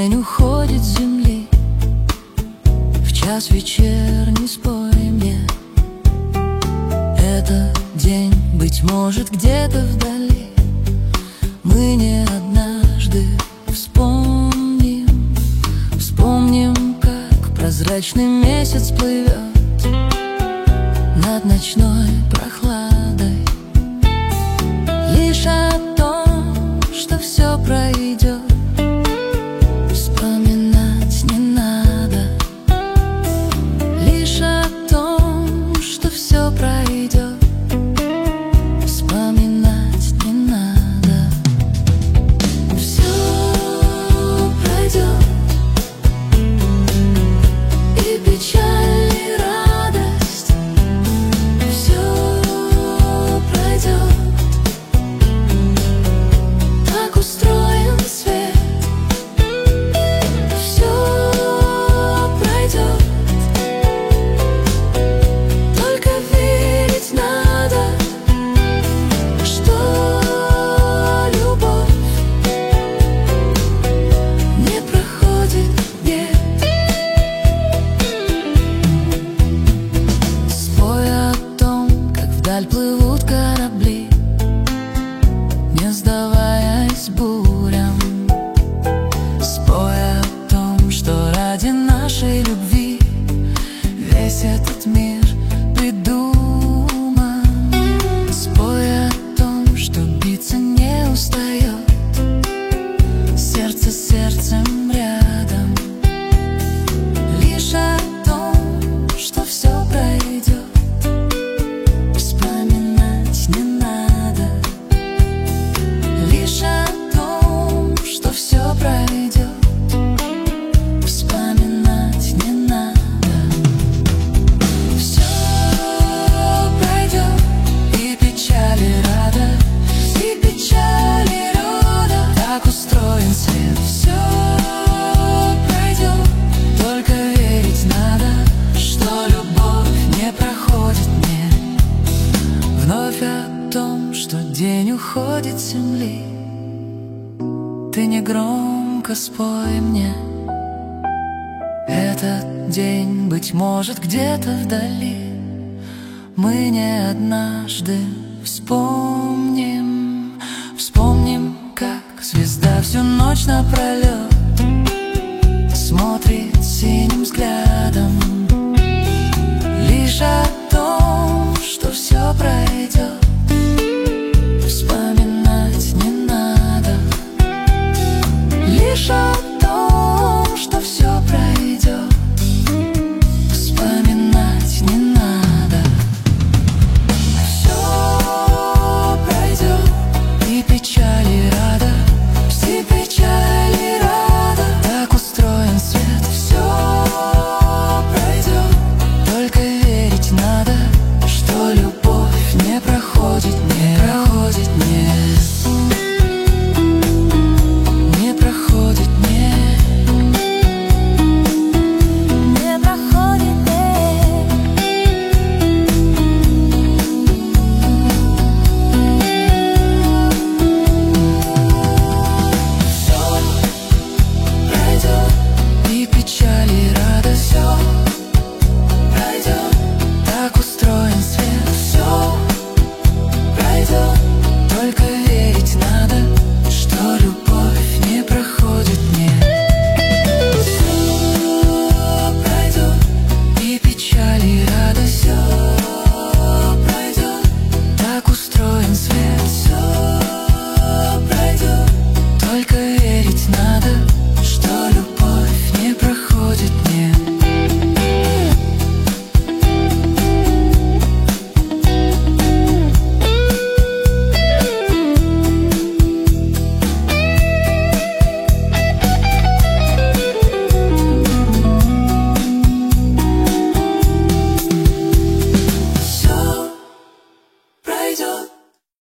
день уходит с земли, в час вечерний спой мне. Это день, быть может, где-то вдали. Мы не однажды вспомним, как прозрачный месяц плывет над ночной прохладой. Лишь о том, что все пройдет, вспоминать не надо. Лишь о том, что все пройдет, вспоминать не надо. Все пройдет, и печаль, и радость. Все пройдет, так устроен свет. Все пройдет, только верить надо, что любовь не проходит век. Спой о том, как вдаль плывут корабли, не сдаваясь бурям. Спой о том, что ради нашей любви весь этот мир придуман. Спой о том, что биться не устает сердце с сердцем рядом. Лишь о том, что все пройдет, вспоминать не надо. Лишь о том, что все пройдет, вспоминать не надо. Все пройдет, и печаль, и радость, и печаль, и радость. Так устроен свет. Все пройдет, только верить надо, что любовь не проходит мне. Вновь о том, что день уходит с земли, ты негромко спой мне. Этот день, быть может, где-то вдали. Мы не однажды вспомним, как звезда всю ночь напролет